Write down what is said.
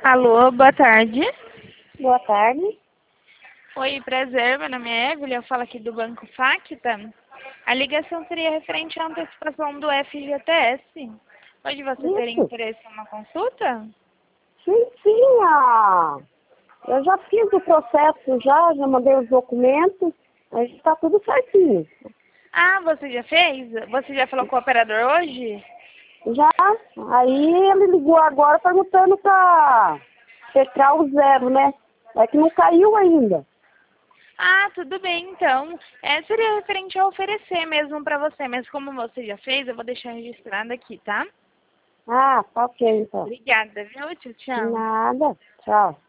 Alô, boa tarde. Boa tarde. Oi, prazer, meu nome é Evelyn, eu falo aqui do Banco Facta. A ligação seria referente à antecipação do FGTS. Hoje você teria Isso. interesse em uma consulta? Sim. Eu já fiz o processo, já mandei os documentos, aí está tudo certinho. Ah, você já fez? Você já falou com o operador hoje? Já, aí ele ligou agora perguntando para secar o zero, né? É que não caiu ainda. Ah, tudo bem, então. Seria referente a oferecer mesmo para você, mas como você já fez, eu vou deixar registrado aqui, tá? Ah, tá ok então. Obrigada, viu? Tchau, tchau. Nada, tchau.